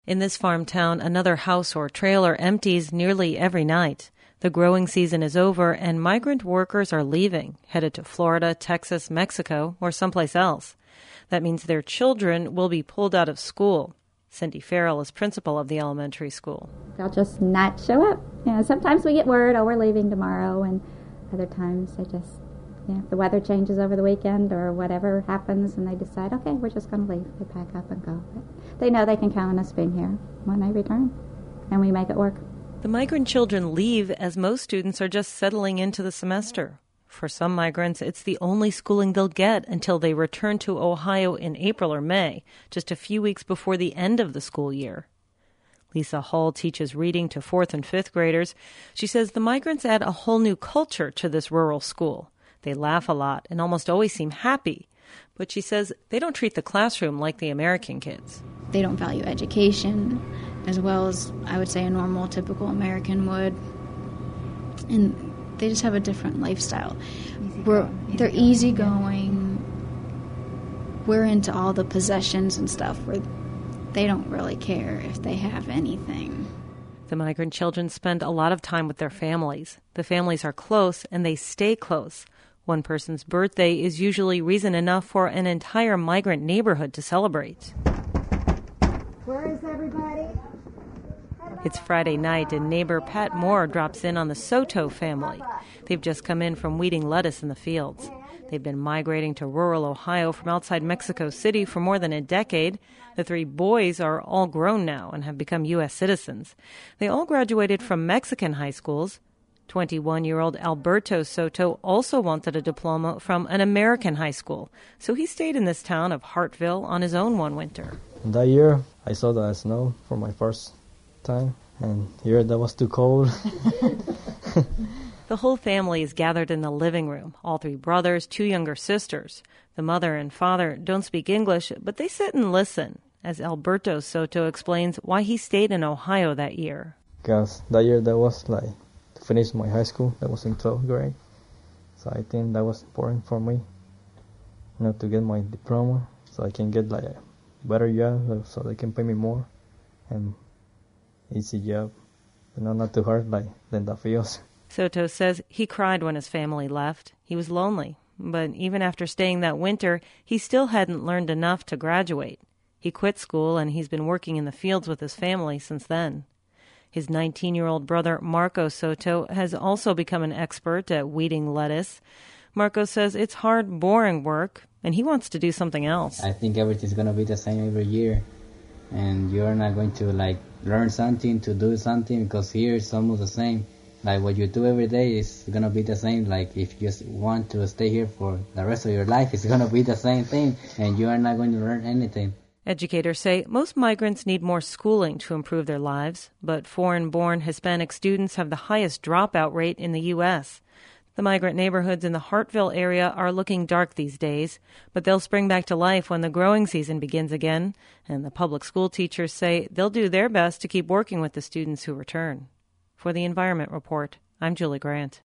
In this farm town, another house or trailer empties nearly every night. The growing season is over and migrant workers are leaving, headed to Florida, Texas, Mexico, or someplace else. That means their children will be pulled out of school. Cindy Farrell is principal of the elementary school. They'll just not show up. Sometimes we get word, we're leaving tomorrow, and other times they just, if the weather changes over the weekend or whatever happens and they decide, okay, we're just going to leave. They pack up and go. But they know they can count on us being here when they return, and we make it work. The migrant children leave as most students are just settling into the semester. For some migrants, it's the only schooling they'll get until they return to Ohio in April or May, just a few weeks before the end of the school year. Lisa Hall teaches reading to 4th and 5th graders. She says the migrants add a whole new culture to this rural school. They laugh a lot and almost always seem happy. But she says they don't treat the classroom like the American kids. They don't value education as well as, I would say, a normal, typical American would. And they just have a different lifestyle. They're easygoing. We're into all the possessions and stuff where they don't really care if they have anything. The migrant children spend a lot of time with their families. The families are close and they stay close. One person's birthday is usually reason enough for an entire migrant neighborhood to celebrate. Where is everybody? It's Friday night and neighbor Pat Moore drops in on the Soto family. They've just come in from weeding lettuce in the fields. They've been migrating to rural Ohio from outside Mexico City for more than a decade. The 3 boys are all grown now and have become U.S. citizens. They all graduated from Mexican high schools. 21-year-old Alberto Soto also wanted a diploma from an American high school, so he stayed in this town of Hartville on his own one winter. That year, I saw the snow for my first time, and here that was too cold. The whole family is gathered in the living room, all 3 brothers, 2 younger sisters. The mother and father don't speak English, but they sit and listen, as Alberto Soto explains why he stayed in Ohio that year. Because that year that was to finish my high school, that was in 12th grade. So I think that was important for me, to get my diploma, so I can get a better job, so they can pay me more, and easy job, not too hard than the fields. Soto says he cried when his family left. He was lonely, but even after staying that winter, he still hadn't learned enough to graduate. He quit school and he's been working in the fields with his family since then. His 19-year-old brother, Marco Soto, has also become an expert at weeding lettuce. Marco says it's hard, boring work, and he wants to do something else. I think everything's going to be the same every year, and you're not going to learn something to do something, because here it's almost the same. What you do every day is going to be the same. If you just want to stay here for the rest of your life, it's going to be the same thing, and you are not going to learn anything. Educators say most migrants need more schooling to improve their lives, but foreign-born Hispanic students have the highest dropout rate in the U.S. The migrant neighborhoods in the Hartville area are looking dark these days, but they'll spring back to life when the growing season begins again, and the public school teachers say they'll do their best to keep working with the students who return. For the Environment Report, I'm Julie Grant.